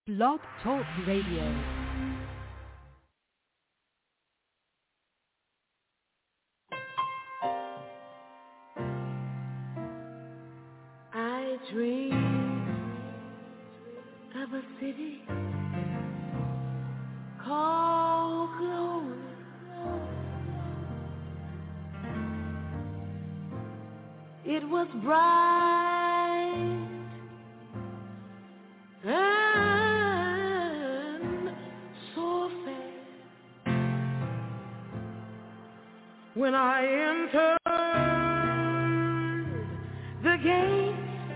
Blog Talk Radio. I dream of a city called glory. It was bright and so fair. When I entered the gate,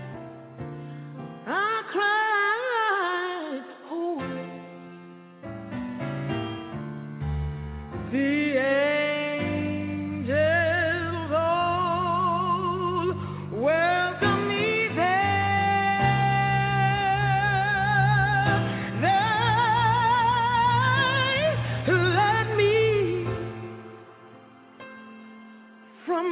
I cried, holy. The angels all welcome me there. They led me from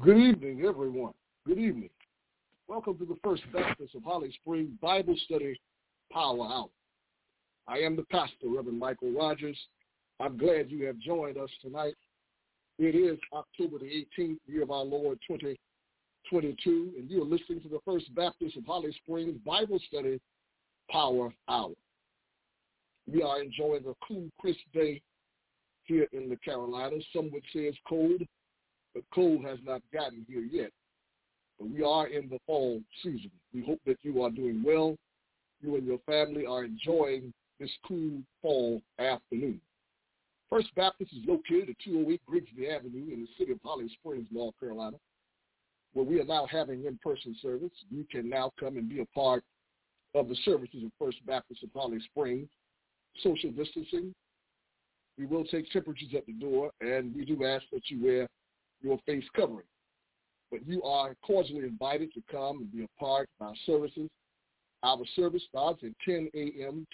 Good evening, everyone. Good evening. Welcome to the First Baptist of Holly Springs Bible Study Power Hour. I am the pastor, Reverend Michael Rogers. I'm glad you have joined us tonight. It is October the 18th, year of our Lord 2022, and you are listening to the First Baptist of Holly Springs Bible Study Power Hour. We are enjoying a cool, crisp day here in the Carolinas. Some would say it's cold, but cold has not gotten here yet. But we are in the fall season. We hope that you are doing well. You and your family are enjoying this cool fall afternoon. First Baptist is located at 208 Grigsby Avenue in the city of Holly Springs, North Carolina, where we are now having in-person service. You can now come and be a part of the services of First Baptist of Holly Springs. Social distancing. We will take temperatures at the door, and we do ask that you wear your face covering. But you are cordially invited to come and be a part of our services. Our service starts at 10 a.m.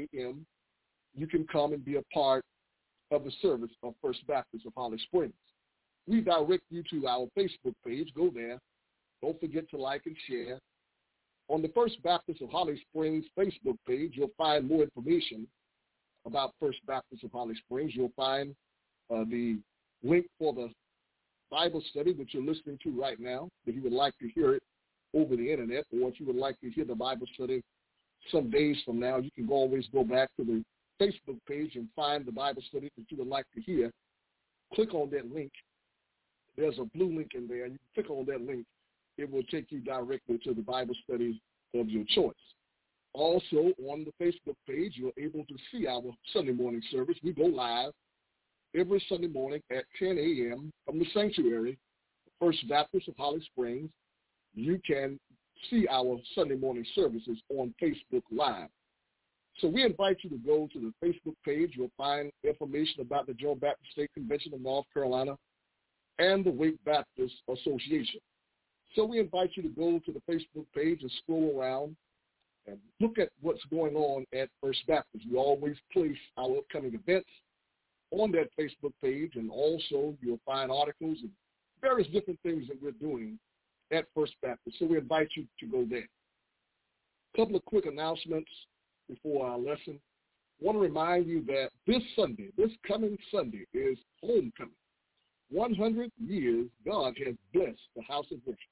You can come and be a part of the service of First Baptist of Holly Springs. We direct you to our Facebook page. Go there. Don't forget to like and share. On the First Baptist of Holly Springs Facebook page, you'll find more information about First Baptist of Holly Springs. You'll find the link for the Bible study, which you're listening to right now. If you would like to hear it over the internet, or if you would like to hear the Bible study some days from now, you can always go back to the Facebook page and find the Bible study that you would like to hear. Click on that link. There's a blue link in there, and you click on that link. It will take you directly to the Bible study of your choice. Also, on the Facebook page, you're able to see our Sunday morning service. We go live every Sunday morning at 10 a.m. from the sanctuary, First Baptist of Holly Springs. You can see our Sunday morning services on Facebook Live. So we invite you to go to the Facebook page. You'll find information about the Joint Baptist State Convention of North Carolina and the Wake Baptist Association. So we invite you to go to the Facebook page and scroll around and look at what's going on at First Baptist. We always place our upcoming events on that Facebook page, and also you'll find articles and various different things that we're doing at First Baptist. So we invite you to go there. A couple of quick announcements before our lesson. I want to remind you that this coming Sunday, is homecoming. 100 years God has blessed the house of worship.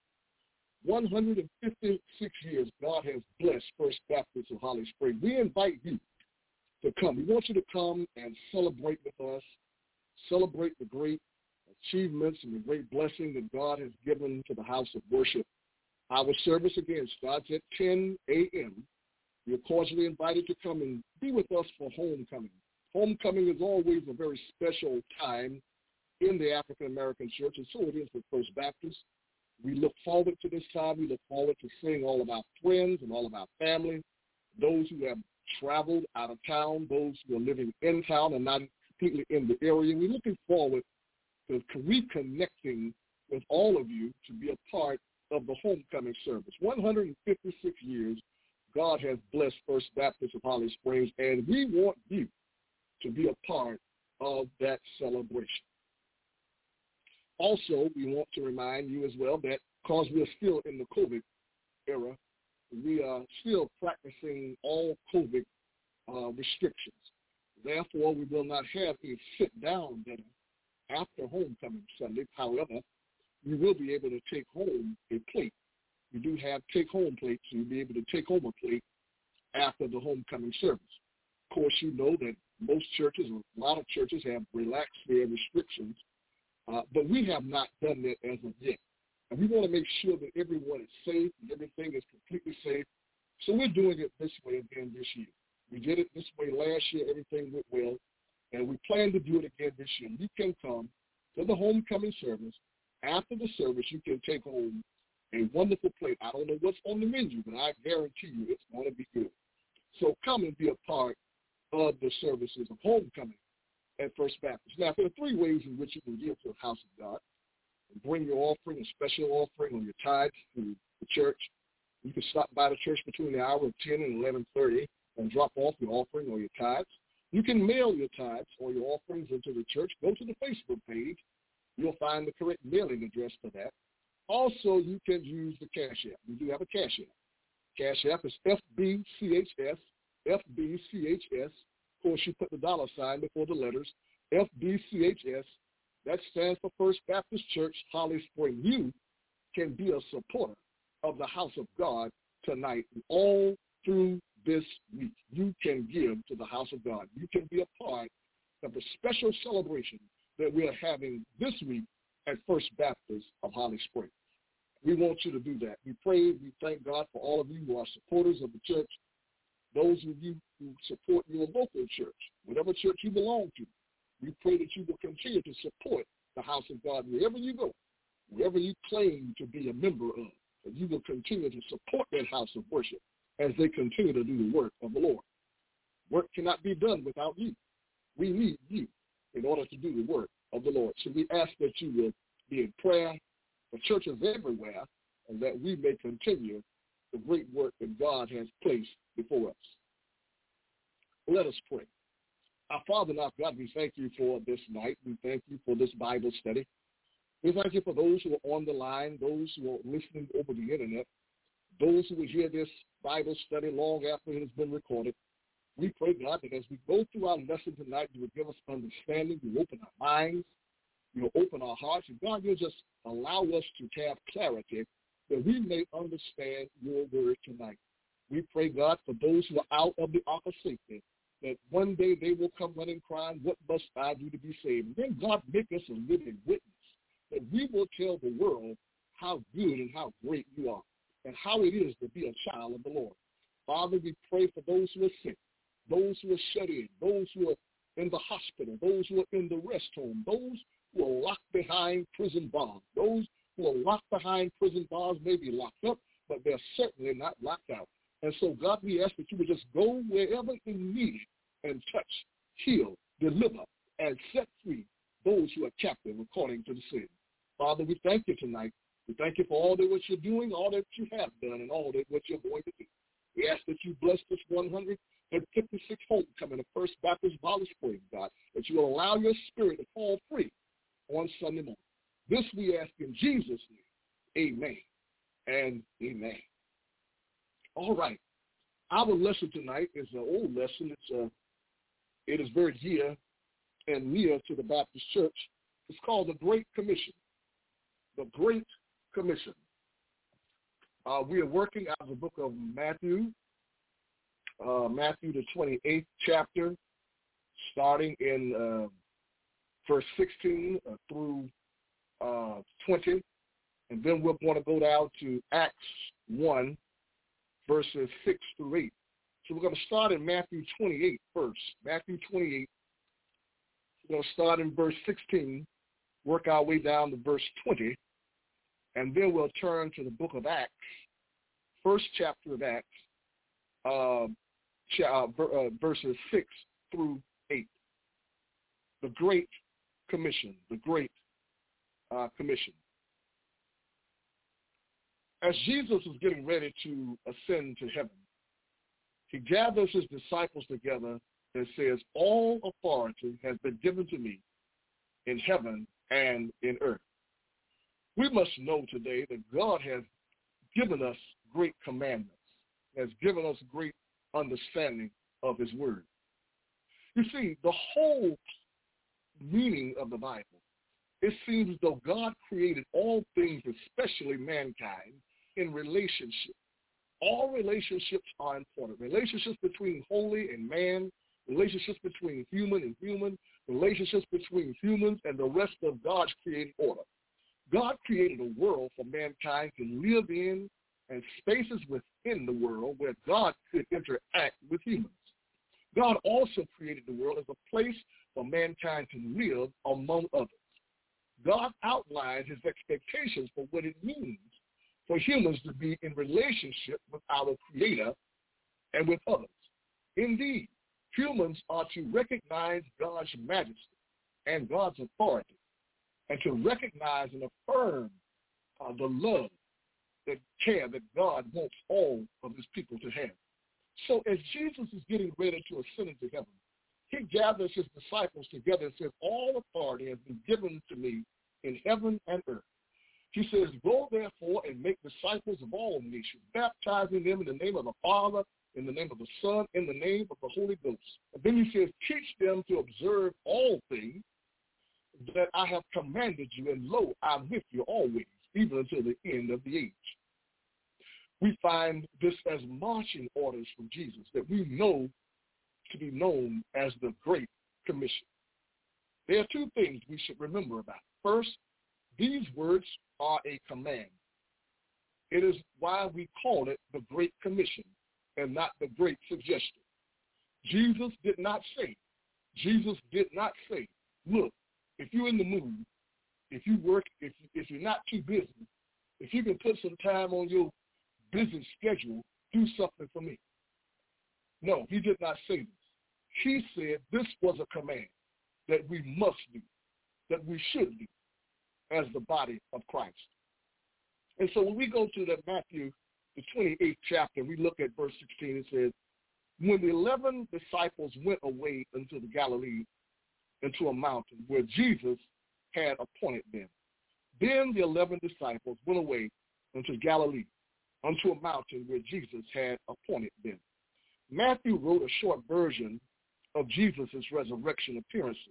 156 years God has blessed First Baptist of Holly Springs. We invite you to come. We want you to come and celebrate with us, celebrate the great achievements and the great blessing that God has given to the house of worship. Our service, again, starts at 10 a.m. You're cordially invited to come and be with us for homecoming. Homecoming is always a very special time in the African-American church, and so it is with First Baptist. We look forward to this time. We look forward to seeing all of our friends and all of our family, those who have traveled out of town, those who are living in town and not completely in the area. We're looking forward to reconnecting with all of you to be a part of the homecoming service. 156 years, God has blessed First Baptist of Holly Springs, and we want you to be a part of that celebration. Also, we want to remind you as well that because we're still in the COVID era, we are still practicing all COVID restrictions. Therefore, we will not have a sit-down dinner after homecoming Sunday. However, you will be able to take home a plate. We do have take-home plates, so you'll be able to take home a plate after the homecoming service. Of course, you know that most churches, a lot of churches, have relaxed their restrictions, but we have not done that as of yet. And we want to make sure that everyone is safe and everything is completely safe. So we're doing it this way again this year. We did it this way last year. Everything went well. And we plan to do it again this year. You can come to the homecoming service. After the service, you can take home a wonderful plate. I don't know what's on the menu, but I guarantee you it's going to be good. So come and be a part of the services of homecoming at First Baptist. Now, there are three ways in which you can give to the house of God. Bring your offering, a special offering, or your tithes to the church. You can stop by the church between the hour of 10 and 11:30 and drop off your offering or your tithes. You can mail your tithes or your offerings into the church. Go to the Facebook page. You'll find the correct mailing address for that. Also, you can use the Cash App. We do have a Cash App. Cash App is FBCHS, FBCHS. Of course, you put the dollar sign before the letters, FBCHS. That stands for First Baptist Church, Holly Spring. You can be a supporter of the house of God tonight and all through this week. You can give to the house of God. You can be a part of the special celebration that we are having this week at First Baptist of Holly Spring. We want you to do that. We pray, we thank God for all of you who are supporters of the church, those of you who support your local church, whatever church you belong to. We pray that you will continue to support the house of God wherever you go, wherever you claim to be a member of, that you will continue to support that house of worship as they continue to do the work of the Lord. Work cannot be done without you. We need you in order to do the work of the Lord. So we ask that you will be in prayer for churches everywhere and that we may continue the great work that God has placed before us. Let us pray. Our Father and our God, we thank you for this night. We thank you for this Bible study. We thank you for those who are on the line, those who are listening over the internet, those who will hear this Bible study long after it has been recorded. We pray, God, that as we go through our lesson tonight, you will give us understanding, you will open our minds, you will open our hearts, and God, you'll just allow us to have clarity that we may understand your word tonight. We pray, God, for those who are out of the ark of safety, that one day they will come running crying, what must I do to be saved? And then, God, make us a living witness, that we will tell the world how good and how great you are and how it is to be a child of the Lord. Father, we pray for those who are sick, those who are shut in, those who are in the hospital, those who are in the rest home, those who are locked behind prison bars. Those who are locked behind prison bars may be locked up, but they're certainly not locked out. And so, God, we ask that you would just go wherever is needed and touch, heal, deliver, and set free those who are captive according to the sin. Father, we thank you tonight. We thank you for all that what you're doing, all that you have done, and all that what you're going to do. We ask that you bless this 156th homecoming of First Baptist Holly Spring, God, that you will allow your spirit to fall free on Sunday morning. This we ask in Jesus' name. Amen and amen. All right. Our lesson tonight is an old lesson. It is very dear and near to the Baptist Church. It's called the Great Commission. The Great Commission. We are working out of the book of Matthew, the 28th chapter, starting in verse 16 through 20. And then we're going to go down to Acts 1, verses 6 through 8. So we're going to start in Matthew 28 first. Matthew 28. We're going to start in verse 16, work our way down to verse 20, and then we'll turn to the book of Acts, first chapter of Acts, verses 6 through 8. The Great Commission, the Great Commission. As Jesus was getting ready to ascend to heaven, he gathers his disciples together and says, all authority has been given to me in heaven and in earth. We must know today that God has given us great commandments, has given us great understanding of his word. You see, the whole meaning of the Bible, it seems as though God created all things, especially mankind, in relationship. All relationships are important. Relationships between holy and man, relationships between human and human, relationships between humans and the rest of God's created order. God created a world for mankind to live in and spaces within the world where God could interact with humans. God also created the world as a place for mankind to live among others. God outlined his expectations for what it means for humans to be in relationship with our Creator and with others. Indeed, humans are to recognize God's majesty and God's authority, and to recognize and affirm the love, the care that God wants all of his people to have. So as Jesus is getting ready to ascend into heaven, he gathers his disciples together and says, all authority has been given to me in heaven and earth. He says, go therefore and make disciples of all nations, baptizing them in the name of the Father, in the name of the Son, in the name of the Holy Ghost. And then he says, teach them to observe all things that I have commanded you, and lo, I'm with you always, even until the end of the age. We find this as marching orders from Jesus that we know to be known as the Great Commission. There are two things we should remember about. First, these words are a command. It is why we call it the Great Commission and not the Great Suggestion. Jesus did not say, look, if you're in the mood, if you work, if you're not too busy, if you can put some time on your busy schedule, do something for me. No, he did not say this. He said this was a command that we must do, that we should do as the body of Christ. And so when we go to that Matthew, the 28th chapter, we look at verse 16, it says, when the 11 disciples went away into the Galilee, into a mountain where Jesus had appointed them. Then the 11 disciples went away into Galilee, unto a mountain where Jesus had appointed them. Matthew wrote a short version of Jesus' resurrection appearances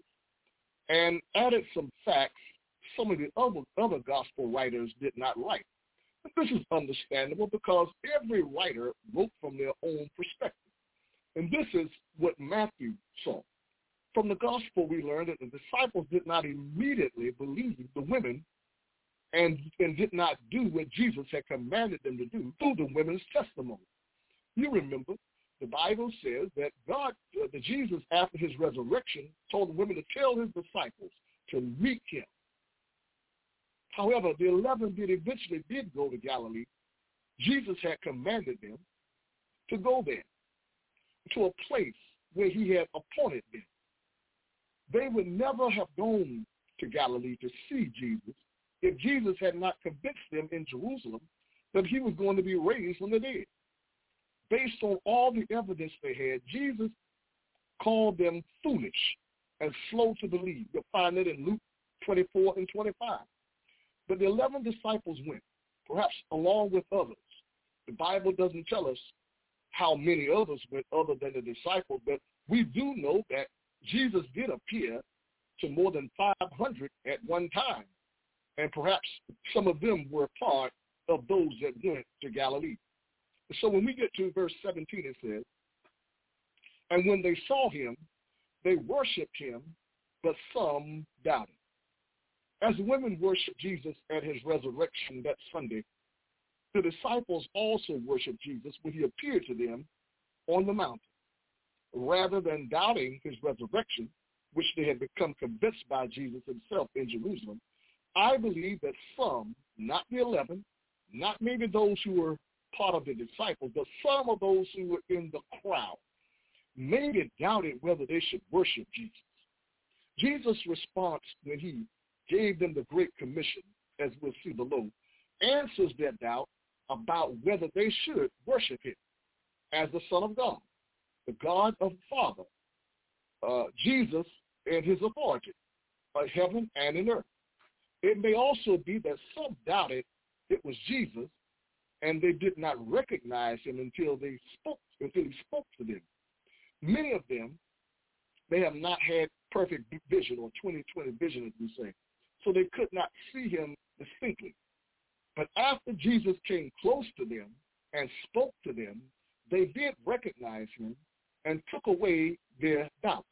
and added some facts some of the other gospel writers did not write. And this is understandable because every writer wrote from their own perspective. And this is what Matthew saw. From the gospel, we learned that the disciples did not immediately believe the women and did not do what Jesus had commanded them to do through the women's testimony. You remember, the Bible says that that Jesus, after his resurrection, told the women to tell his disciples to meet him. However, the 11 eventually did go to Galilee. Jesus had commanded them to go there, to a place where he had appointed them. They would never have gone to Galilee to see Jesus if Jesus had not convinced them in Jerusalem that he was going to be raised from the dead. Based on all the evidence they had, Jesus called them foolish and slow to believe. You'll find it in Luke 24 and 25. But the 11 disciples went, perhaps along with others. The Bible doesn't tell us how many others went other than the disciples, but we do know that Jesus did appear to more than 500 at one time, and perhaps some of them were part of those that went to Galilee. So when we get to verse 17, it says, and when they saw him, they worshiped him, but some doubted. As the women worshiped Jesus at his resurrection that Sunday, the disciples also worshiped Jesus when he appeared to them on the mountain. Rather than doubting his resurrection, which they had become convinced by Jesus himself in Jerusalem, I believe that some, not the 11, not maybe those who were part of the disciples, but some of those who were in the crowd, maybe doubted whether they should worship Jesus. Jesus' response when he gave them the Great Commission, as we'll see below, answers their doubt about whether they should worship him as the Son of God, the God of the Father, Jesus and his authority, heaven and in earth. It may also be that some doubted it was Jesus, and they did not recognize him until he spoke to them. Many of them, they have not had perfect vision or 20/20 vision, as we say, so they could not see him distinctly. But after Jesus came close to them and spoke to them, they did recognize him and took away their doubts.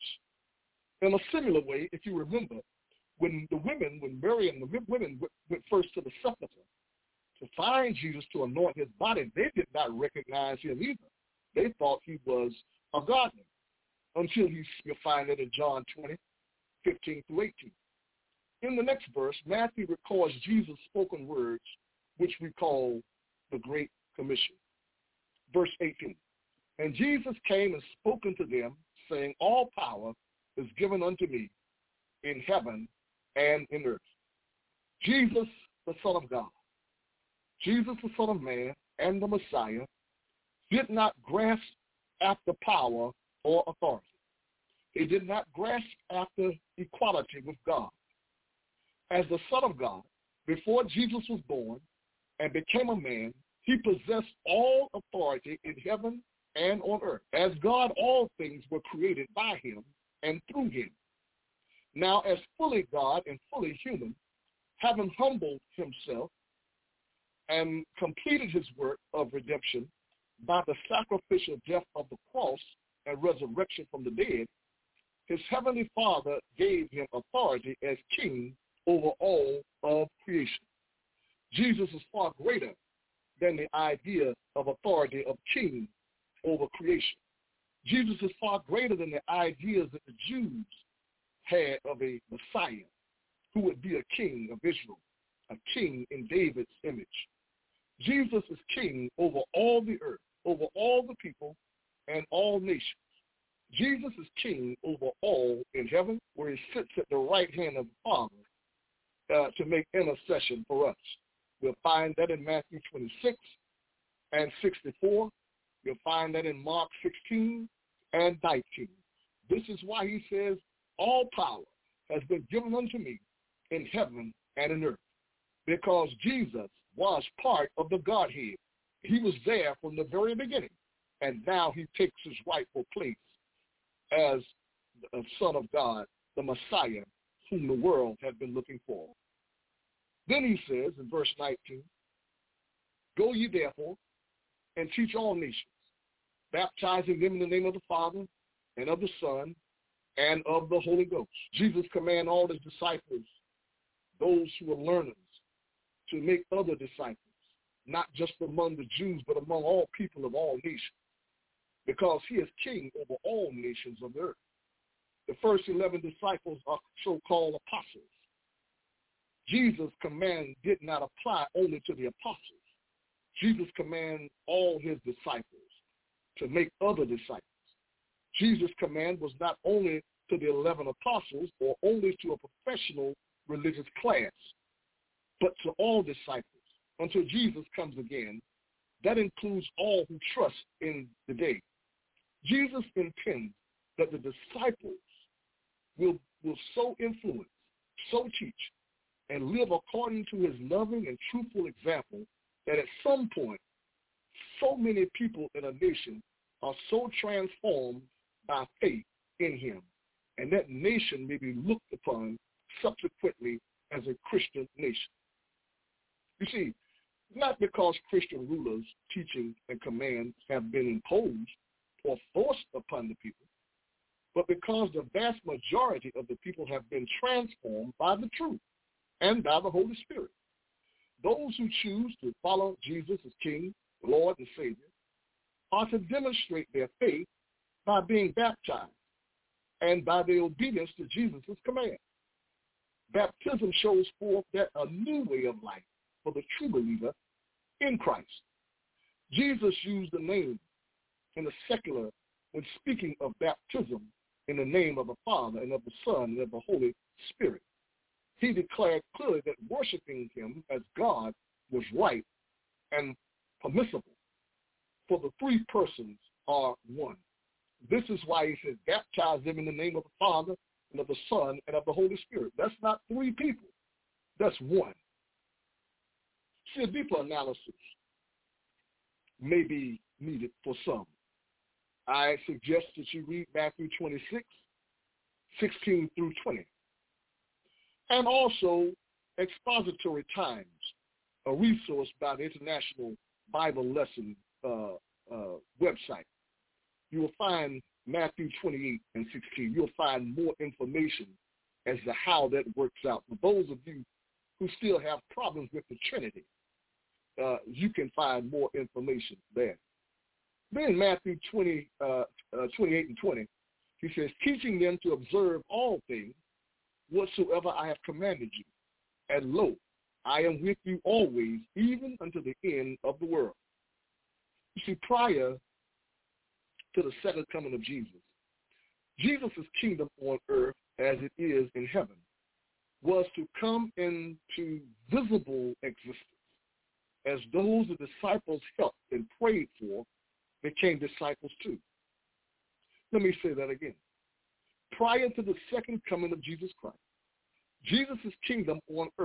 In a similar way, if you remember, when Mary and the women went first to the sepulchre to find Jesus to anoint his body, they did not recognize him either. They thought he was a gardener until you find it in John 20, 15 through 18. In the next verse, Matthew records Jesus' spoken words, which we call the Great Commission. Verse 18, and Jesus came and spoke unto them, saying, all power is given unto me in heaven and in earth. Jesus, the Son of God, Jesus, the Son of Man, and the Messiah, did not grasp after power or authority. He did not grasp after equality with God. As the Son of God, Before Jesus was born and became a man, he possessed all authority in heaven and on earth. As God, all things were created by him and through him. Now, as fully God and fully human, having humbled himself and completed his work of redemption by the sacrificial death of the cross and resurrection from the dead, his heavenly Father gave him authority as king over all of creation. Jesus is far greater than the idea of authority of king over creation. Jesus is far greater than the ideas that the Jews had of a Messiah who would be a king of Israel, a king in David's image. Jesus is king over all the earth, over all the people and all nations. Jesus is king over all in heaven, where he sits at the right hand of the Father to make intercession for us. We'll find that in Matthew 26 and 64. You'll find that in Mark 16 and 19. This is why he says, all power has been given unto me in heaven and in earth, because Jesus was part of the Godhead. He was there from the very beginning, and now he takes his rightful place as the Son of God, the Messiah, whom the world had been looking for. Then he says in verse 19, go ye therefore and teach all nations, baptizing them in the name of the Father and of the Son and of the Holy Ghost. Jesus commanded all his disciples, those who were learners, to make other disciples, not just among the Jews, but among all people of all nations, because he is king over all nations of the earth. The first 11 disciples are so-called apostles. Jesus' command did not apply only to the apostles. Jesus commanded all his disciples to make other disciples. Jesus' command was not only to the 11 apostles or only to a professional religious class, but to all disciples until Jesus comes again. That includes all who trust in the day. Jesus intends that the disciples will so influence, so teach, and live according to his loving and truthful example that at some point, so many people in a nation are so transformed by faith in him, and that nation may be looked upon subsequently as a Christian nation. You see, not because Christian rulers' teaching and commands have been imposed or forced upon the people, but because the vast majority of the people have been transformed by the truth and by the Holy Spirit. Those who choose to follow Jesus as King, Lord, and Savior are to demonstrate their faith by being baptized and by their obedience to Jesus' command. Baptism shows forth that a new way of life for the true believer in Christ. Jesus used the name in the secular when speaking of baptism in the name of the Father and of the Son and of the Holy Spirit. He declared clearly that worshiping him as God was right and permissible, for the three persons are one. This is why he says, baptize them in the name of the Father and of the Son and of the Holy Spirit. That's not three people. That's one. See, a deeper analysis may be needed for some. I suggest that you read Matthew 26, 16 through 20. And also Expository Times, a resource by the International Bible Lesson website. You will find Matthew 28 and 16. You'll find more information as to how that works out. For those of you who still have problems with the Trinity, you can find more information there. Then Matthew 28 and 20, he says, teaching them to observe all things whatsoever I have commanded you. And lo, I am with you always, even unto the end of the world. You see, prior to the second coming of Jesus, Jesus' kingdom on earth, as it is in heaven, was to come into visible existence as those the disciples helped and prayed for became disciples too. Let me say that again. Prior to the second coming of Jesus Christ, Jesus' kingdom on earth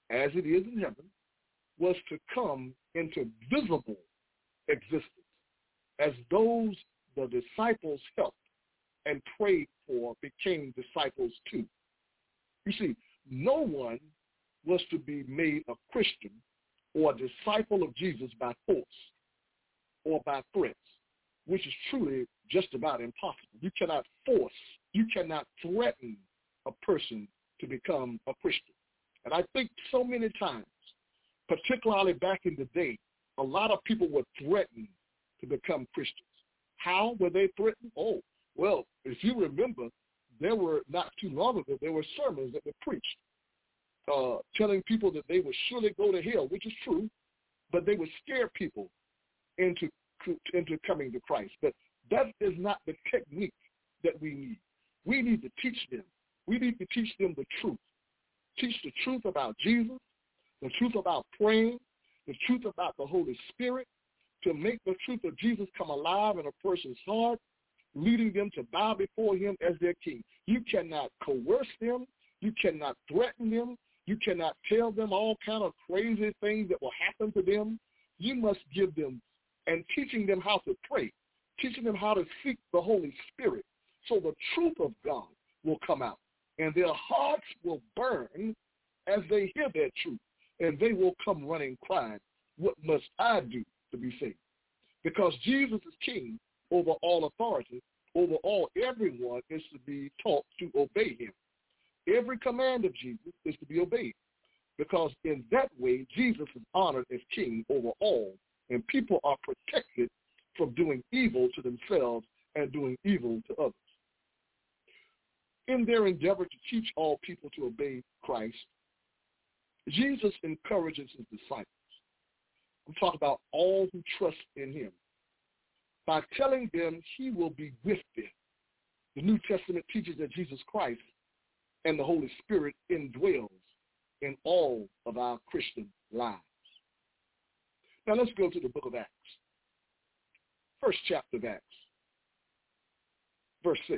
as it is in heaven, was to come into visible existence as those the disciples helped and prayed for became disciples too. You see, no one was to be made a Christian or a disciple of Jesus by force or by threats, which is truly just about impossible. You cannot force, you cannot threaten a person to become a Christian. And I think so many times, particularly back in the day, a lot of people were threatened to become Christians. How were they threatened? Oh, well, if you remember, there were not too long ago, there were sermons that were preached telling people that they would surely go to hell, which is true, but they would scare people into coming to Christ. But that is not the technique that we need. We need to teach them. We need to teach them the truth. Teach the truth about Jesus, the truth about praying, the truth about the Holy Spirit, to make the truth of Jesus come alive in a person's heart, leading them to bow before him as their king. You cannot coerce them. You cannot threaten them. You cannot tell them all kind of crazy things that will happen to them. You must give them, and teaching them how to pray, teaching them how to seek the Holy Spirit, so the truth of God will come out, and their hearts will burn as they hear that truth, and they will come running crying, what must I do to be saved? Because Jesus is king over all authority, over all. Everyone is to be taught to obey him. Every command of Jesus is to be obeyed, because in that way, Jesus is honored as king over all, and people are protected from doing evil to themselves and doing evil to others. In their endeavor to teach all people to obey Christ, Jesus encourages his disciples. I'm talking about all who trust in him, by telling them he will be with them. The New Testament teaches that Jesus Christ and the Holy Spirit indwells in all of our Christian lives. Now let's go to the book of Acts. First chapter of Acts, verse 6.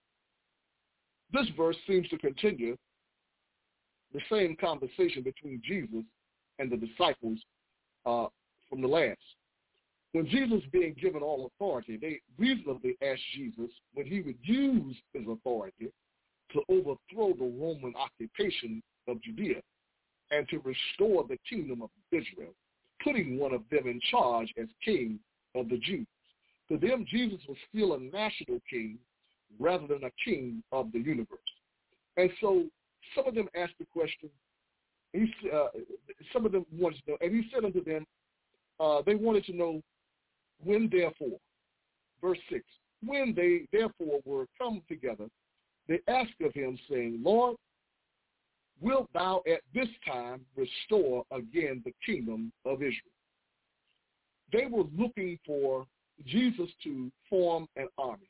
This verse seems to continue the same conversation between Jesus and the disciples from the last. When Jesus being given all authority, they reasonably asked Jesus when he would use his authority to overthrow the Roman occupation of Judea and to restore the kingdom of Israel, putting one of them in charge as king of the Jews. To them, Jesus was still a national king rather than a king of the universe. And so some of them asked the question, some of them wanted to know, and he said unto them, they wanted to know when therefore, verse 6, when they therefore were come together, they asked of him, saying, Lord, wilt thou at this time restore again the kingdom of Israel? They were looking for Jesus to form an army,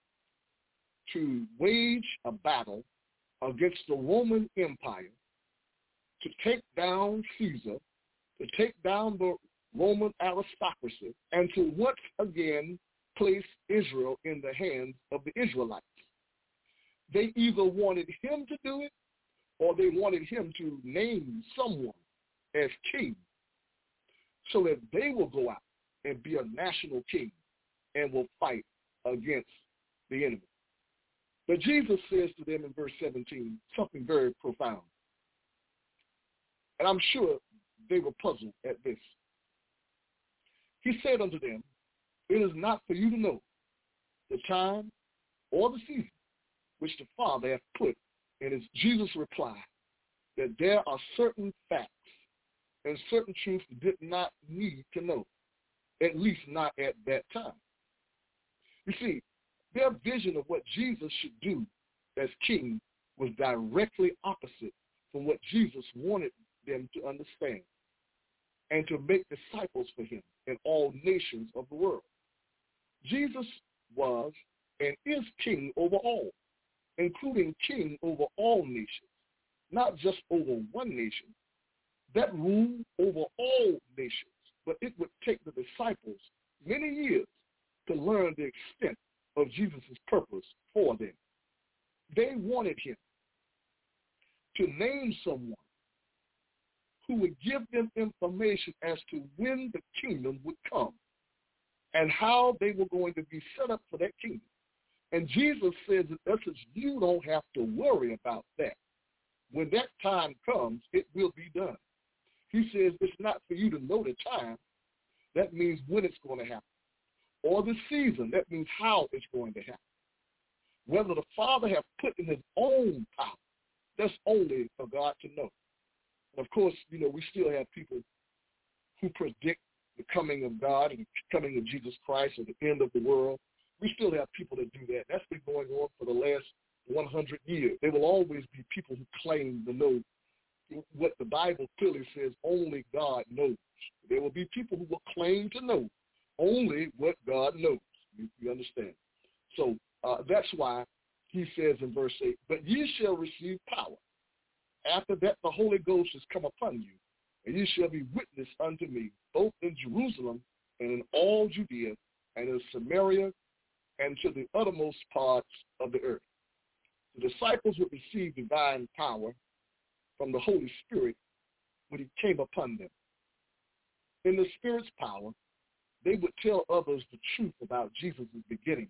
to wage a battle against the Roman Empire, to take down Caesar, to take down the Roman aristocracy, and to once again place Israel in the hands of the Israelites. They either wanted him to do it, or they wanted him to name someone as king, so that they will go out and be a national king and will fight against the enemy. But Jesus says to them in verse 17 something very profound. And I'm sure they were puzzled at this. He said unto them, it is not for you to know the time or the season which the Father hath put in his. Jesus replied that there are certain facts and certain truths you did not need to know, at least not at that time. You see, their vision of what Jesus should do as king was directly opposite from what Jesus wanted them to understand and to make disciples for him in all nations of the world. Jesus was and is king over all, including king over all nations, not just over one nation. That rule over all nations, but it would take the disciples many years to learn the extent of Jesus' purpose for them. They wanted him to name someone who would give them information as to when the kingdom would come and how they were going to be set up for that kingdom. And Jesus says, in essence, you don't have to worry about that. When that time comes, it will be done. He says it's not for you to know the time. That means when it's going to happen. Or the season. That means how it's going to happen. Whether the Father has put in his own power, that's only for God to know. And of course, we still have people who predict the coming of God and the coming of Jesus Christ and the end of the world. We still have people that do that. That's been going on for the last 100 years. There will always be people who claim to know what the Bible clearly says only God knows. There will be people who will claim to know only what God knows. You understand? So that's why he says in verse 8, but ye shall receive power. After that the Holy Ghost has come upon you, and ye shall be witness unto me, both in Jerusalem and in all Judea and in Samaria and to the uttermost parts of the earth. The disciples would receive divine power from the Holy Spirit when he came upon them. In the Spirit's power, they would tell others the truth about Jesus' beginning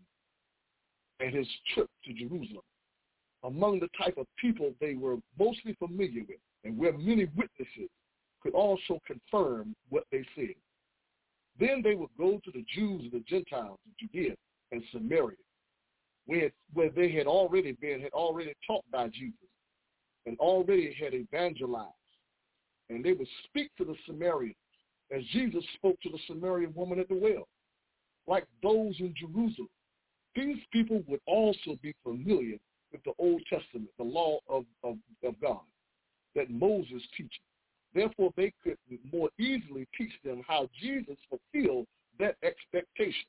and his trip to Jerusalem. Among the type of people they were mostly familiar with, and where many witnesses could also confirm what they said. Then they would go to the Jews and the Gentiles in Judea and Samaria, where they had already taught by Jesus and already had evangelized. And they would speak to the Samaritans as Jesus spoke to the Samaritan woman at the well. Like those in Jerusalem, these people would also be familiar with the Old Testament, the law of God that Moses teaches. Therefore, they could more easily teach them how Jesus fulfilled that expectation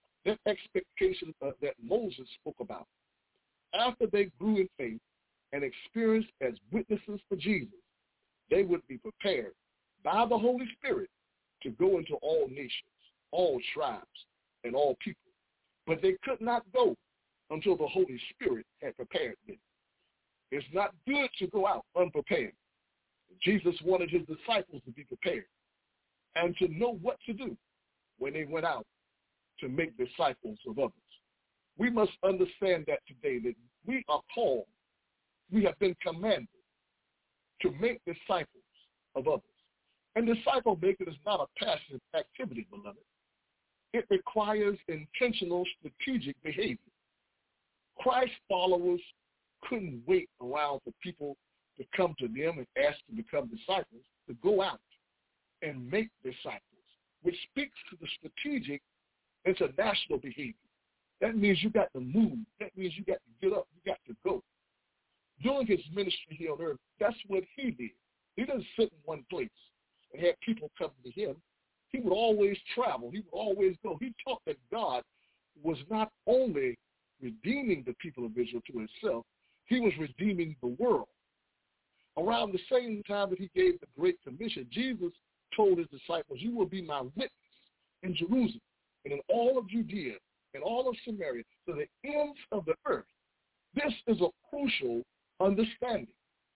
that Moses spoke about. After they grew in faith and experienced as witnesses for Jesus, they would be prepared by the Holy Spirit to go into all nations, all tribes, and all people. But they could not go until the Holy Spirit had prepared them. It's not good to go out unprepared. Jesus wanted his disciples to be prepared and to know what to do when they went out to make disciples of others. We must understand that today, that we are called, we have been commanded to make disciples of others. And disciple making is not a passive activity, beloved. It requires intentional, strategic behavior. Christ followers couldn't wait around for people to come to them and ask to become disciples, to go out and make disciples, which speaks to the strategic international behavior. That means you got to move. That means you got to get up. You got to go. During his ministry here on earth, that's what he did. He didn't sit in one place and have people come to him. He would always travel. He would always go. He taught that God was not only redeeming the people of Israel to himself, he was redeeming the world. Around the same time that he gave the Great Commission, Jesus told his disciples, you will be my witness in Jerusalem and in all of Judea and all of Samaria to the ends of the earth. This is a crucial understanding.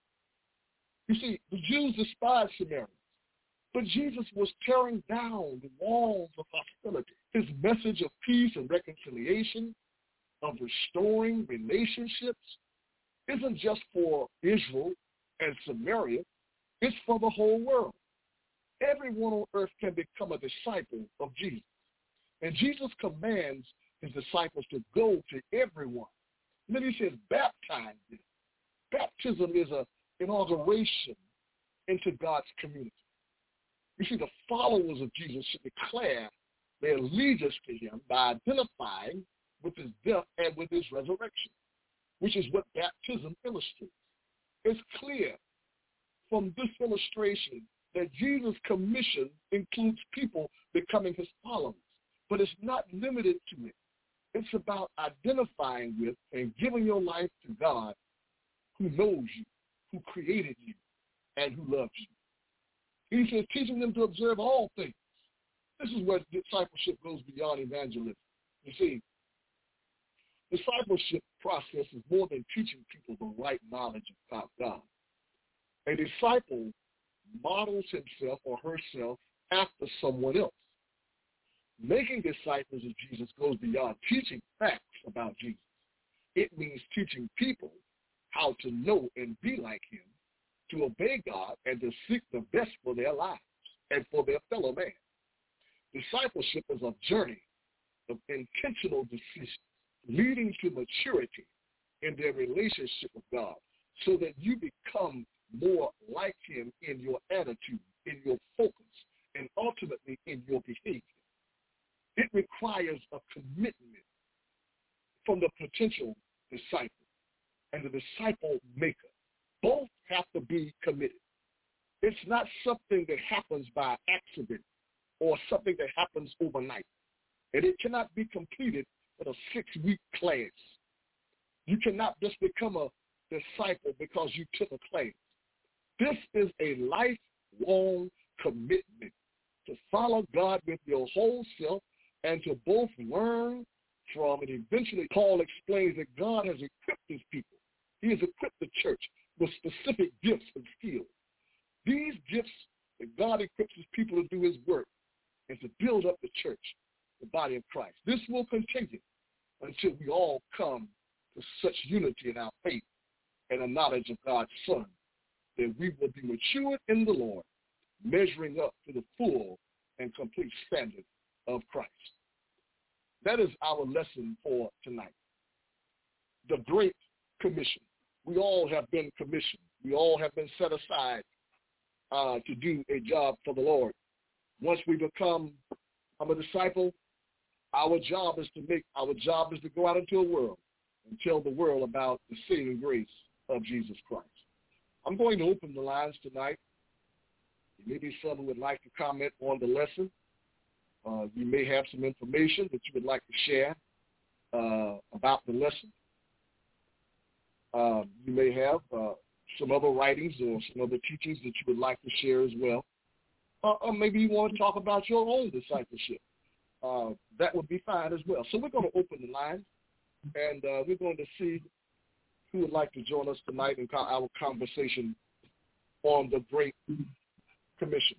You see, the Jews despised Samaritans, but Jesus was tearing down the walls of hostility. His message of peace and reconciliation, of restoring relationships, isn't just for Israel and Samaria, it's for the whole world. Everyone on earth can become a disciple of Jesus. And Jesus commands his disciples to go to everyone. And then he says, baptize them. Baptism is an inauguration into God's community. You see, the followers of Jesus should declare their allegiance to him by identifying with his death and with his resurrection, which is what baptism illustrates. It's clear from this illustration that Jesus' commission includes people becoming his followers, but it's not limited to it. It's about identifying with and giving your life to God who knows you, who created you, and who loves you. He says, teaching them to observe all things. This is where discipleship goes beyond evangelism. You see, discipleship process is more than teaching people the right knowledge about God. A disciple models himself or herself after someone else. Making disciples of Jesus goes beyond teaching facts about Jesus. It means teaching people how to know and be like him, to obey God, and to seek the best for their lives and for their fellow man. Discipleship is a journey of intentional decisions leading to maturity in their relationship with God so that you become more like him in your attitude, in your focus, and ultimately in your behavior. It requires a commitment from the potential disciple and the disciple maker. Both have to be committed. It's not something that happens by accident or something that happens overnight. And it cannot be completed in a 6-week class. You cannot just become a disciple because you took a class. This is a lifelong commitment to follow God with your whole self and to both learn from, and eventually Paul explains that God has equipped his people. He has equipped the church with specific gifts and skills. These gifts that God equips his people to do his work and to build up the church, the body of Christ. This will continue until we all come to such unity in our faith and a knowledge of God's Son that we will be matured in the Lord, measuring up to the full and complete standard of Christ. That is our lesson for tonight. The Great Commission. We all have been commissioned. We all have been set aside to do a job for the Lord. Once we become a disciple, our job is to go out into the world and tell the world about the saving grace of Jesus Christ. I'm going to open the lines tonight. Maybe someone would like to comment on the lesson. You may have some information that you would like to share about the lesson. You may have some other writings or some other teachings that you would like to share as well. Or maybe you want to talk about your own discipleship. That would be fine as well. So we're going to open the line, and we're going to see who would like to join us tonight in our conversation on the Great Commission.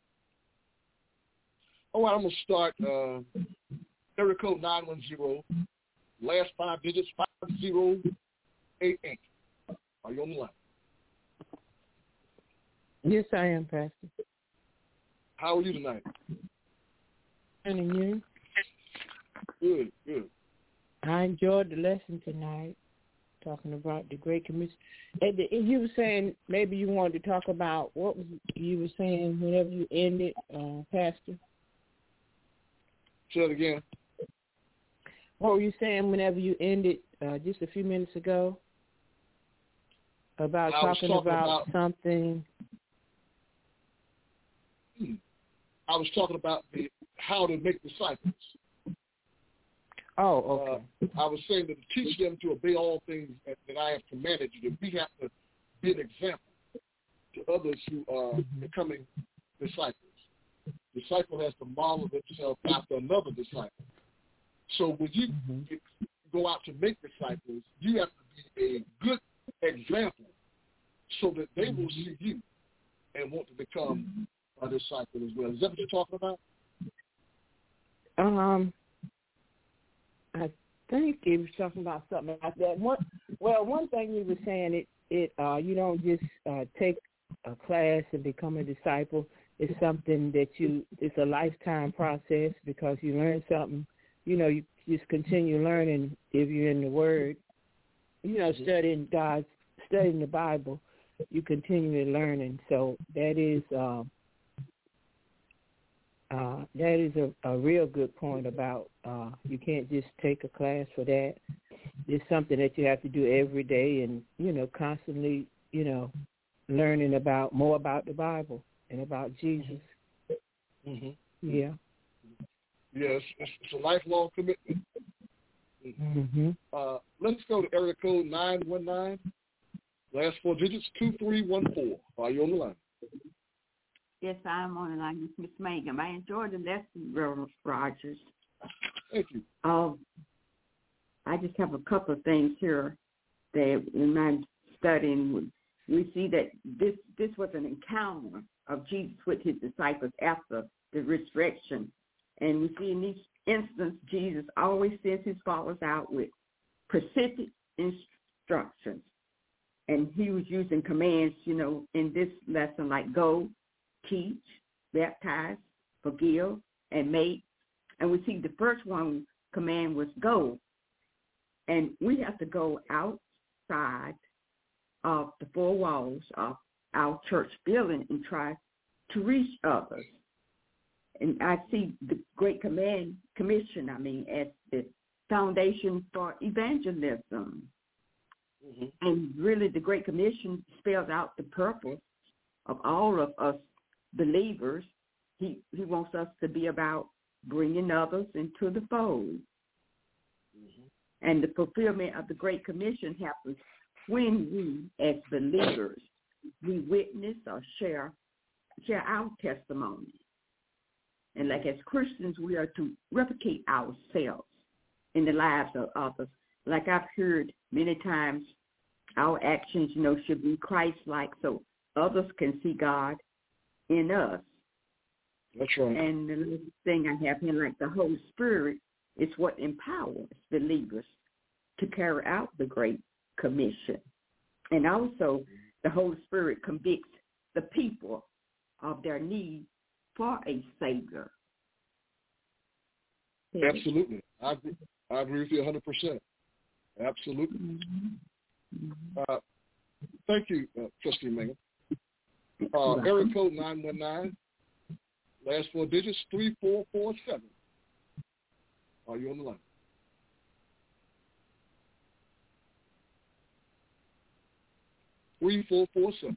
All right, I'm going to start area code 910, last 5 digits, 5088. Are you on the line? Yes, I am, Pastor. How are you tonight? And you? Good, good. I enjoyed the lesson tonight, talking about the Great Commission. And you were saying maybe you wanted to talk about what was you were saying whenever you ended, Pastor? Say it again. What were you saying whenever you ended just a few minutes ago? About talking about something. I was talking about how to make disciples. Oh, okay. I was saying that to teach them to obey all things that I have commanded you, that we have to be an example to others who are becoming disciples. Disciple has to model himself after another disciple. So when you go out to make disciples, you have to be a good example so that they will see you and want to become a disciple as well. Is that what you're talking about? I think he was talking about something like that. One thing he was saying, you don't just take a class and become a disciple. It's something that it's a lifetime process because you learn something. You just continue learning if you're in the Word. Studying the Bible, you continue learning. So that is a real good point about you can't just take a class for that. It's something that you have to do every day and, constantly, learning more about the Bible and about Jesus. Mm-hmm. Yeah. Yes, it's a lifelong commitment. Mm-hmm. Let's go to area code 919, last 4 digits, 2314. Are you on the line? Yes, I'm on the line. It's Miss Mangum. I enjoyed the lesson, Reverend Rogers. Thank you. I just have a couple of things here that in my studying we see that this was an encounter of Jesus with his disciples after the resurrection. And we see in each instance, Jesus always sends his followers out with specific instructions. And he was using commands, in this lesson, like go, teach, baptize, forgive, and make. And we see the first one command was go. And we have to go outside of the four walls of our church building and try to reach others. And I see the Great Commission, as the foundation for evangelism. Mm-hmm. And really the Great Commission spells out the purpose of all of us believers. He wants us to be about bringing others into the fold. Mm-hmm. And the fulfillment of the Great Commission happens when we, as believers, we witness or share our testimony. And like as Christians, we are to replicate ourselves in the lives of others. Like I've heard many times, our actions, should be Christ-like so others can see God in us. That's right. And the thing I have here, like the Holy Spirit, is what empowers believers to carry out the Great Commission. And also, the Holy Spirit convicts the people of their need for a Savior. Absolutely. I agree with you 100%. Absolutely. Mm-hmm. Thank you, Trustee Megan. Area code 919, last four digits, 3447. Are you on the line? (3447).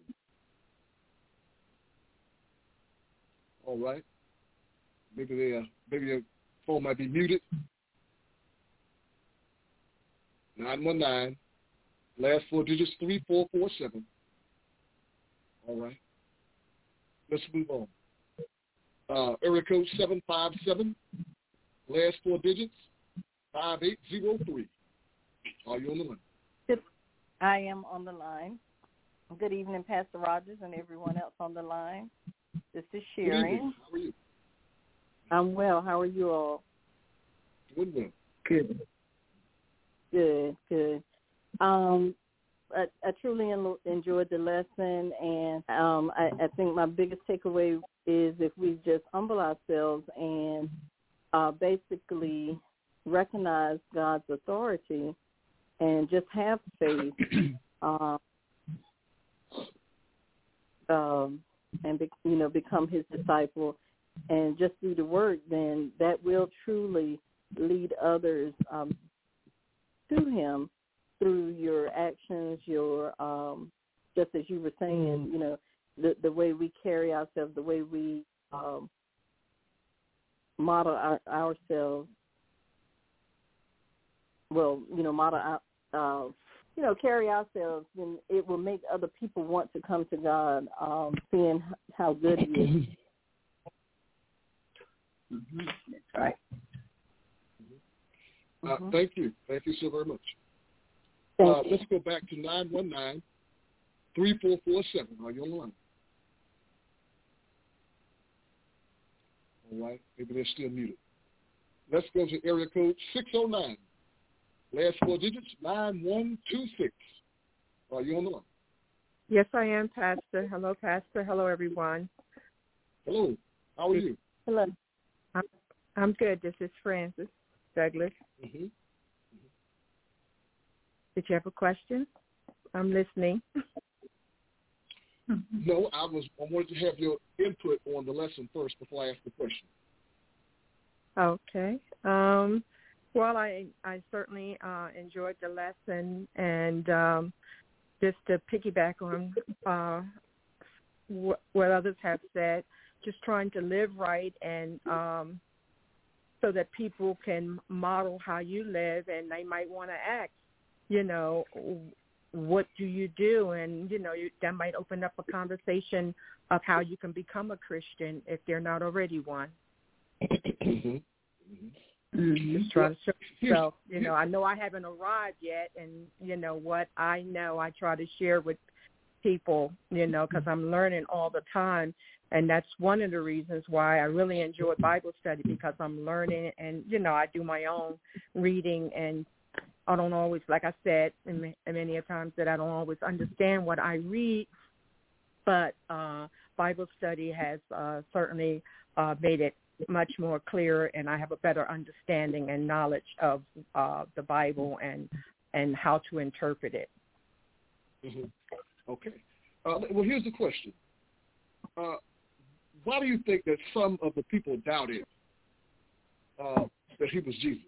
All right. Maybe your phone might be muted. 919, last four digits, 3447. All right. Let's move on. Area code 757, last four digits, 5803. Are you on the line? I am on the line. Good evening, Pastor Rogers and everyone else on the line. This is Sharon. How are you? I'm well. How are you all? Doing well. Good. Good. I truly enjoyed the lesson, and I think my biggest takeaway is if we just humble ourselves and basically recognize God's authority and just have faith and become his disciple and just do the work, then that will truly lead others to him through your actions, your just as you were saying, the way we carry ourselves, the way we model ourselves. Well, carry ourselves, then it will make other people want to come to God, seeing how good he is. Mm-hmm. That's right. Thank you. Thank you so very much. Let's go back to 919, 3447. Are you on the line? All right. Maybe they're still muted. Let's go to area code 609. Last four digits, 9126. Are you on the line? Yes, I am, Pastor. Hello, Pastor. Hello, everyone. Hello. How are you? Hello. I'm good. This is Francis Douglas. Mm-hmm. Did you have a question? I'm listening. No, I wanted to have your input on the lesson first before I ask the question. Okay. Well, I certainly enjoyed the lesson, and just to piggyback on what others have said, just trying to live right and so that people can model how you live, and they might want to ask, what do you do? And, that might open up a conversation of how you can become a Christian if they're not already one. Mm-hmm. Just try to show yourself. I know I haven't arrived yet, and what I know, I try to share with people, because I'm learning all the time. And that's one of the reasons why I really enjoy Bible study, because I'm learning and, I do my own reading, and I don't always, like I said, many a times that I don't always understand what I read, but Bible study has certainly made it much more clear, and I have a better understanding and knowledge of the Bible and how to interpret it. Mm-hmm. Okay. Well, here's the question. Why do you think that some of the people doubted that he was Jesus?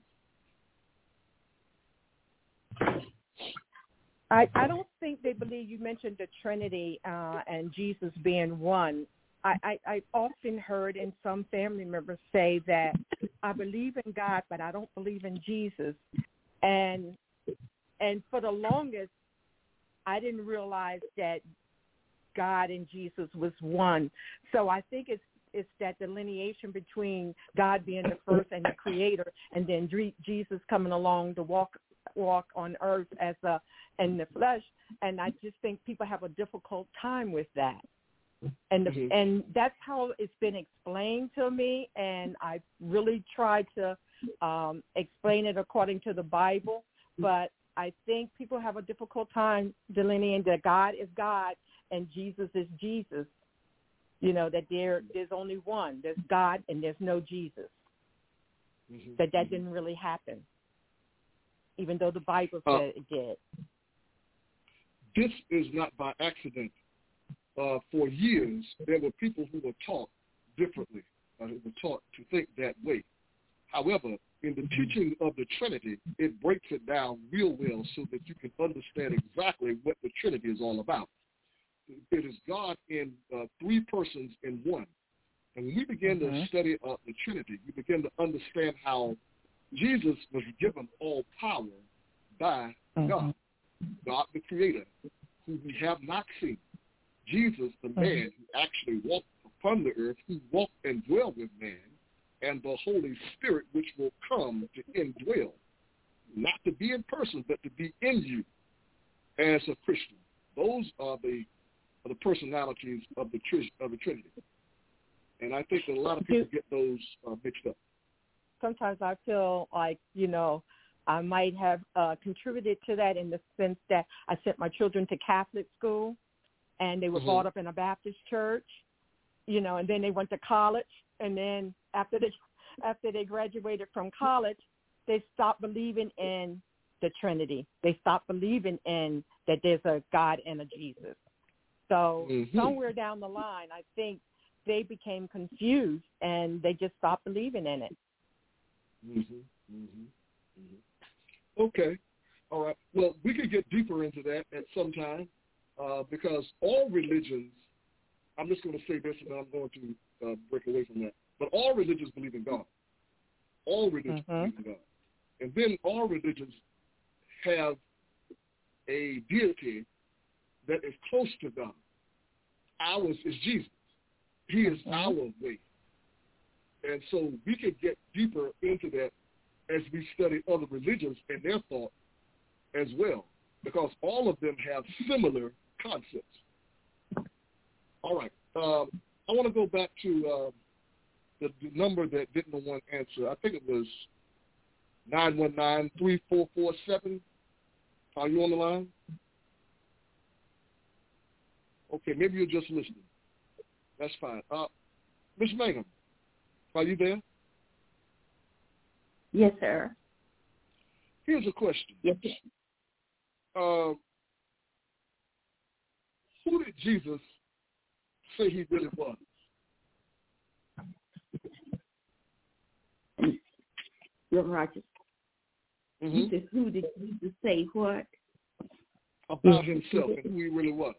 I don't think they believe. You mentioned the Trinity and Jesus being one. I often heard in some family members say that I believe in God, but I don't believe in Jesus. And for the longest, I didn't realize that God and Jesus was one. So I think it's that delineation between God being the first and the creator, and then Jesus coming along to walk on earth in the flesh. And I just think people have a difficult time with that. And and that's how it's been explained to me, and I really tried to explain it according to the Bible. But I think people have a difficult time delineating that God is God and Jesus is Jesus. That there's only one. There's God and there's no Jesus. Mm-hmm. That didn't really happen, even though the Bible said it did. This is not by accident. For years, there were people who were taught differently, who were taught to think that way. However, in the teaching of the Trinity, it breaks it down real well so that you can understand exactly what the Trinity is all about. It is God in three persons in one. And when we begin to study the Trinity, you begin to understand how Jesus was given all power by God, God the Creator, who we have not seen. Jesus, the man who actually walked upon the earth, who walked and dwelled with man, and the Holy Spirit, which will come to indwell, not to be in person, but to be in you as a Christian. Those are the personalities of the Trinity. And I think that a lot of people get those mixed up. Sometimes I feel like, I might have contributed to that in the sense that I sent my children to Catholic school, and they were brought up in a Baptist church, and then they went to college, and then after they graduated from college, they stopped believing in the Trinity. They stopped believing in that there's a God and a Jesus. So somewhere down the line, I think they became confused, and they just stopped believing in it. Okay. All right. Well, we could get deeper into that at some time. Because all religions, I'm just going to say this and then I'm going to break away from that, but all religions believe in God. All religions believe in God. And then all religions have a deity that is close to God. Ours is Jesus. He is our way. And so we can get deeper into that as we study other religions and their thought as well, because all of them have similar concepts. All right. I want to go back to the number that didn't know one answer. I think it was 919-3447. Are you on the line? Okay, maybe you're just listening. That's fine. Ms. Mangum, are you there? Yes, sir. Here's a question. Yes. Who did Jesus say he really was? Reverend Rogers. You said, who did Jesus say what? About himself and who he really was.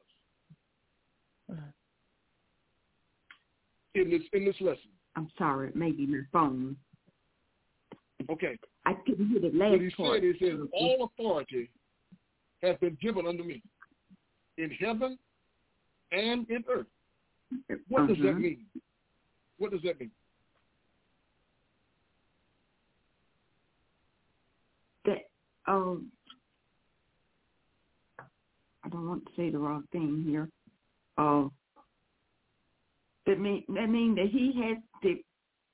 In this lesson. I'm sorry, maybe my phone. Okay. I couldn't hear the last part. He said, all authority has been given unto me in heaven and in earth. What does that mean? What does that mean? That I'm don't want to say the wrong thing here. That mean that he has the.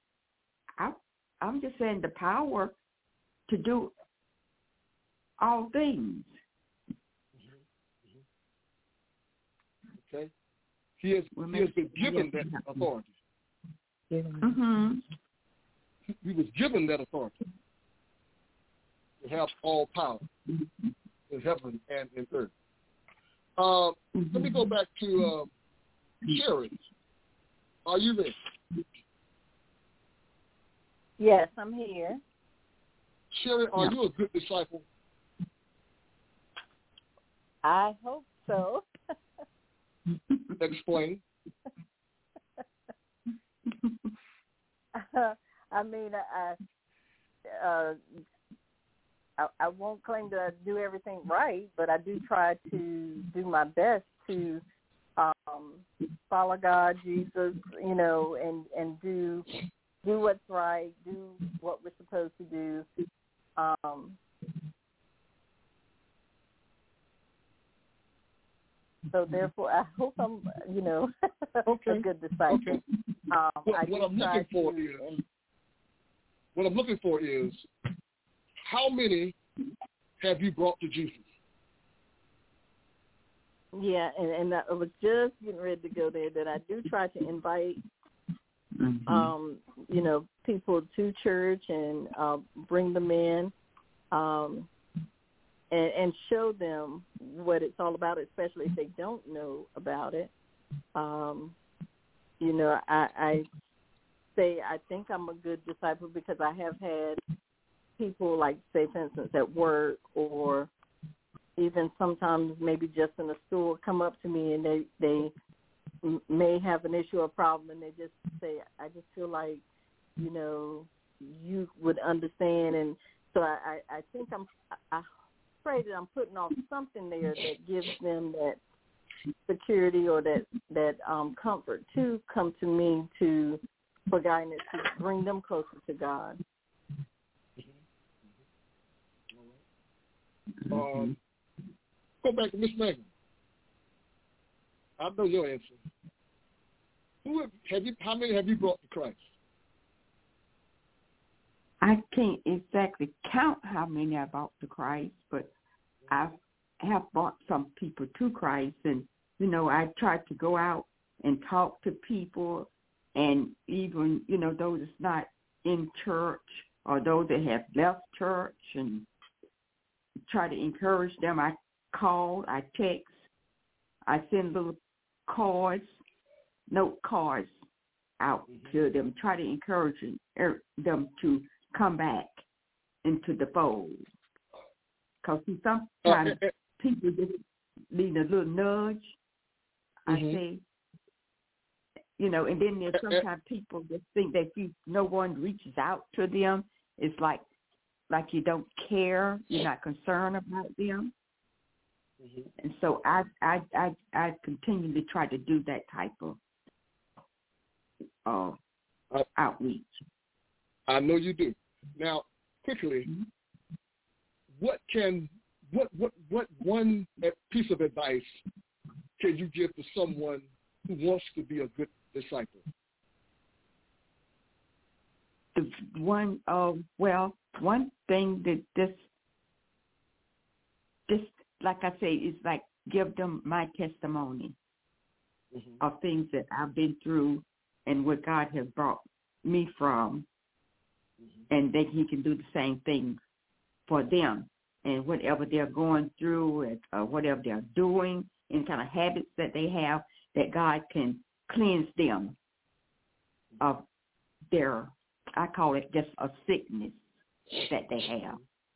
I'm just saying the power to do all things. Okay, he has been given that authority. Mm-hmm. He was given that authority to have all power in heaven and in earth. Let me go back to Sherry. Are you there? Yes, I'm here. Sherry, are you a good disciple? I hope so. Explain. I mean, I won't claim that I do everything right, but I do try to do my best to follow God, Jesus, and do what's right, do what we're supposed to do. So therefore, I hope I'm, a good disciple. Okay. What I'm looking for is how many have you brought to Jesus? Yeah, and I was just getting ready to go there, that I do try to invite, people to church and bring them in and show them what it's all about, especially if they don't know about it. I say I think I'm a good disciple because I have had people, like, say, for instance, at work or even sometimes maybe just in the store, come up to me and they may have an issue or problem, and they just say, I just feel like, you would understand. And so I think I pray that I'm putting off something there that gives them that security or that comfort to come to me for guidance, to bring them closer to God. Go back to Miss Megan. I know your answer. How many have you brought to Christ? I can't exactly count how many I brought to Christ, but I have brought some people to Christ, and I try to go out and talk to people, and even those that's not in church or those that have left church, and try to encourage them. I call, I text, I send little note cards out to them, try to encourage them to come back into the fold. Because sometimes people just need a little nudge, I say, and then there's sometimes people just think that if no one reaches out to them, it's like you don't care, you're not concerned about them. And so I continually try to do that type of outreach. I know you do. Now, quickly, what one piece of advice can you give to someone who wants to be a good disciple? One thing that this, like I say, is like give them my testimony of things that I've been through and what God has brought me from, and that He can do the same thing for them, and whatever they're going through, and whatever they're doing, any kind of habits that they have, that God can cleanse them of their, I call it just a sickness that they have,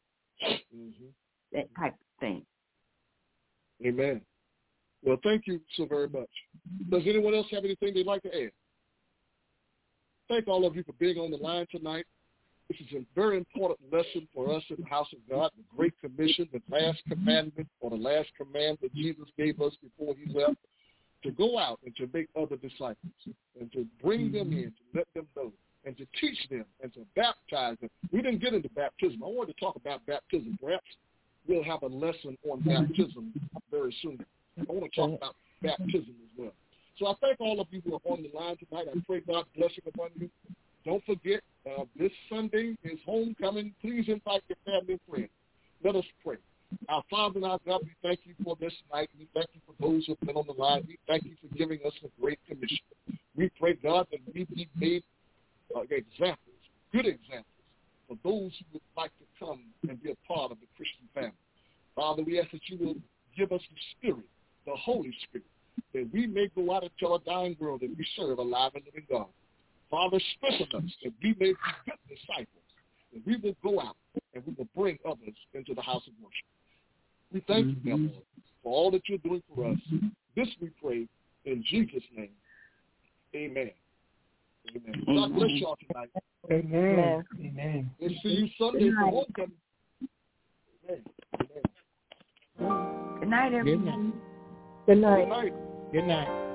that type of thing. Amen. Well, thank you so very much. Does anyone else have anything they'd like to add? Thank all of you for being on the line tonight. This is a very important lesson for us in the house of God, the Great Commission, the last commandment, or the last command that Jesus gave us before He left, to go out and to make other disciples and to bring them in, to let them know, and to teach them and to baptize them. We didn't get into baptism. I wanted to talk about baptism. Perhaps we'll have a lesson on baptism very soon. I want to talk about baptism as well. So I thank all of you who are on the line tonight. I pray God's blessing upon you. Don't forget, this Sunday is homecoming. Please invite your family and friends. Let us pray. Our Father and our God, we thank you for this night. We thank you for those who have been on the line. We thank you for giving us a great commission. We pray, God, that we be made examples, good examples, for those who would like to come and be a part of the Christian family. Father, we ask that you will give us the Spirit, the Holy Spirit, that we may go out into a dying world and we serve a live and living God. Father, strengthen us that we may be good disciples, and we will go out and we will bring others into the house of worship. We thank you, dear Lord, for all that you're doing for us. This we pray in Jesus' name. Amen. Amen. God bless y'all tonight. Amen. Amen. And see you Sunday for homecoming. Amen. Amen. Good night, everyone. Good night. Good night. Good night.